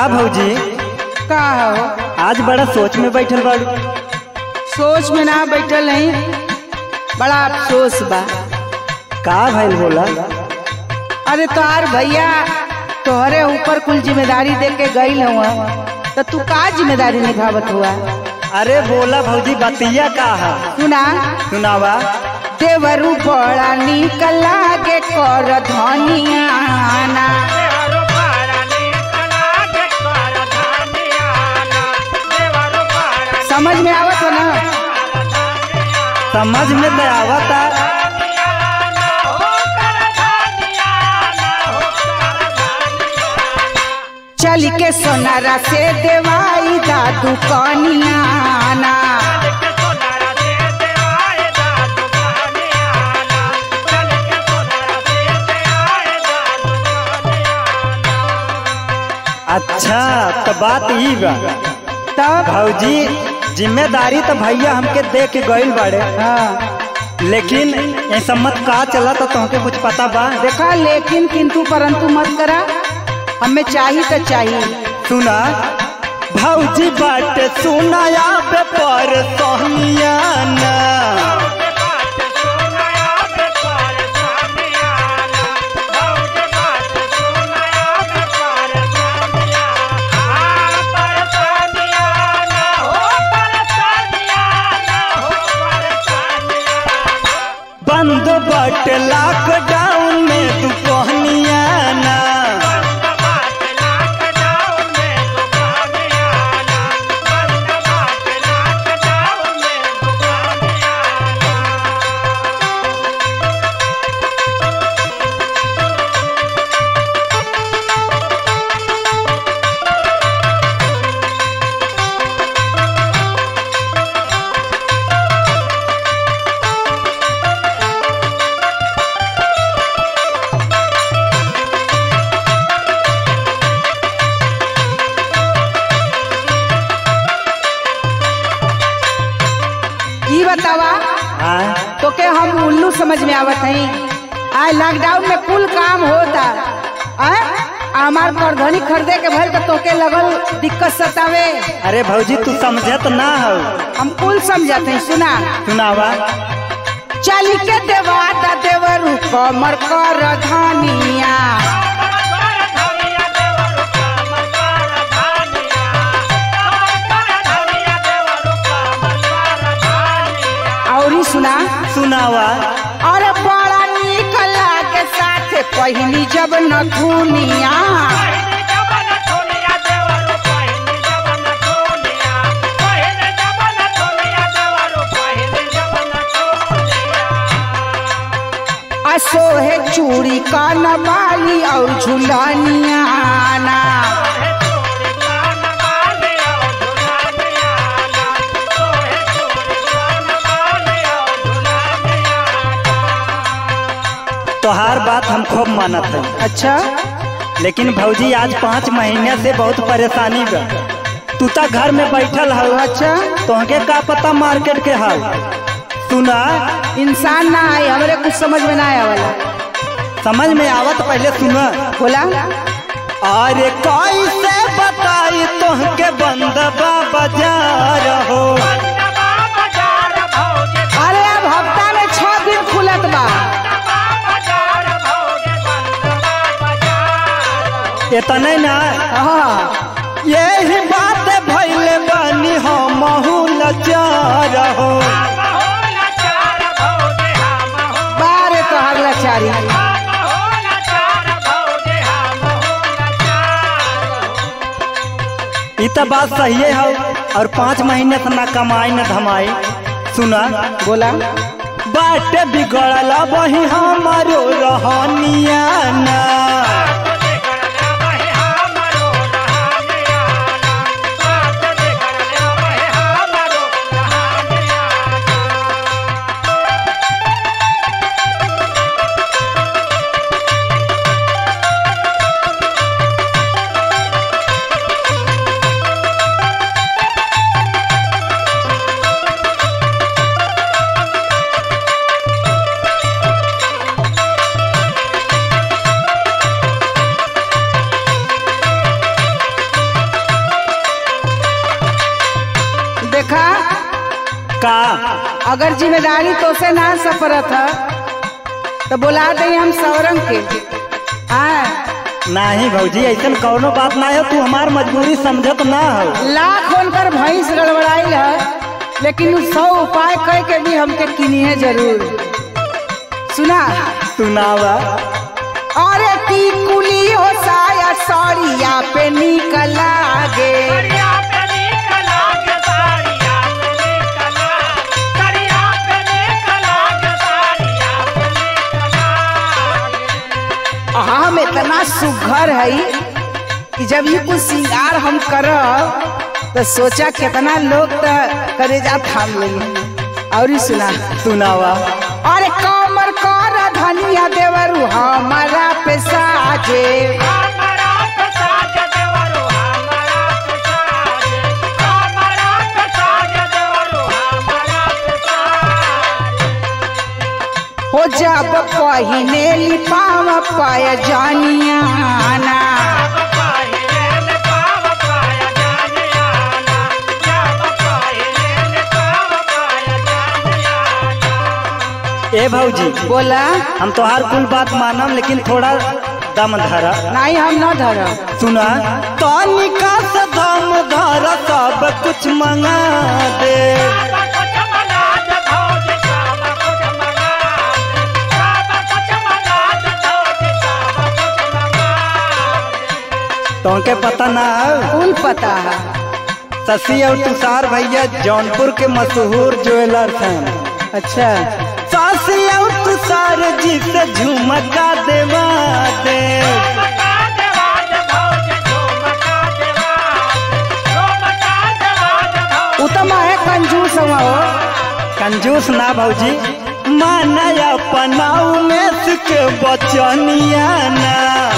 भौजी का हो? आज बड़ा सोच में बैठल बाड़ू। सोच में ना बैठल नहीं, बड़ा अफसोस बा। का भइल बोला? अरे तोहार भैया तोहरे ऊपर कुल जिम्मेदारी दे के गईल हुआ, तो तू का जिम्मेदारी निभावत हुआ? अरे बोला भौजी, बतिया का है? सुना सुनावा। देवरू बड़ा निक लागे कर धनियाना। समझ में आवत हो ना? समझ में तो आवता। चल के सोनारा से देवाई दादू कनियाना। अच्छा तो बात ई बा। तब भौजी जिम्मेदारी तो भैया हमके दे के गईल बाड़े, हाँ लेकिन ये सम्मत का चला तो तुमके कुछ पता बा? देखा, लेकिन किंतु परंतु मत करा, हमें चाहिए तो चाहिए। सुना भौजी बाटे सुनाया पे पर सोनियाना। बंद बट लॉकडाउन में दुकानियाना। बतावा तो के हम उल्लू समझ में आवत है? आज लॉकडाउन में कुल काम होता, हमार परधनी खरीदे के भर तो के लगल दिक्कत सतावे। अरे भौजी तू समझत ना हो? हम कुल समझते हैं। सुना सुनावा। चल के देवा दा देवरू कमर कर धनिया। सुना सुनावा। अरे बड़ा निक लागे साथे पहिनी जब नथुनिया। सोहे चूड़ी कान बाली और झुलानिया ना। तोहार बात हम खूब मानत है। अच्छा, लेकिन भौजी आज 5 महीने से बहुत परेशानी बा। तू तो घर में बैठल हो। अच्छा, तोहके का पता मार्केट के हाल? सुना, इंसान ना है, हमरे कुछ समझ में ना आया। समझ में आवत पहले सुना। बोला। अरे कैसे बताई तोहके बंद बाजार हो। अरे अब हफ्ता में 6 दिन खुलत बा। इतने ना, यही बात भइले बानी हम लाचार हो। बारे तोहर लाचारी। ई तो बात सही है और 5 महीने से ना कमाई न धमाई। सुना। बोला। बाटे बिगड़ल वही हमारो रहनिया ना। का अगर जिम्मेदारी तो से ना सफरत है तो बुला दे हम सौरंग के। नहीं भौजी ऐसा कौनो बात ना है, तू हमार मजबूरी समझत ना हो। लाख उनकर भैंस गड़बड़ाई है लेकिन 100 उपाय कह के भी हमके किनी है जरूर। सुना सुनावा। अरे टिकुली हो साया सौरिया पे निकला गे, हम इतना सुघर है कि जब ये कुछ श्रृंगार हम करब तो सोचा कितना लोग तो करेजा थाम लेंगे। और सुना सुनावा। अरे कमर कर धनिया देवरू हमारा पे साजे, हो जब पहिने लिपाव पाया जानिया ना, ए भौजी बोला हम तोहार कुल बात मानम लेकिन थोड़ा दम धरा। नहीं हम न धरा। सुना तनिका से दम धरा सब कुछ मंगा दे, तुमके पता ना कुल पता है। शशि और तुषार भैया जौनपुर के मशहूर ज्वेलर्स हैं। अच्छा शशि और तुषार जी से झुमका देवा दे, उत्तम है कंजूस हो। कंजूस ना भौजी, माना अपनाऊ में के बचनिया ना,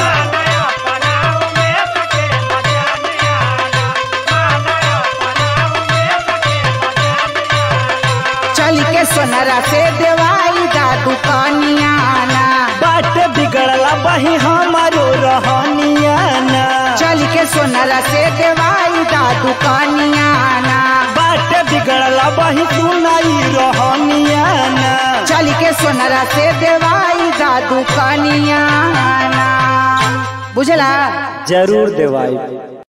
चल के सोनरा से देवाई दा दुकानिया ना, बाट बिगड़ला बही हमारो रहनिया ना, चल के सोनरा से देवाई दा दुकानिया ना, बाट बिगड़ला बही सुनाई रहनिया ना, चल के सोनरा से देवाई दा दुकानिया ना। बुझला जरूर देवाई।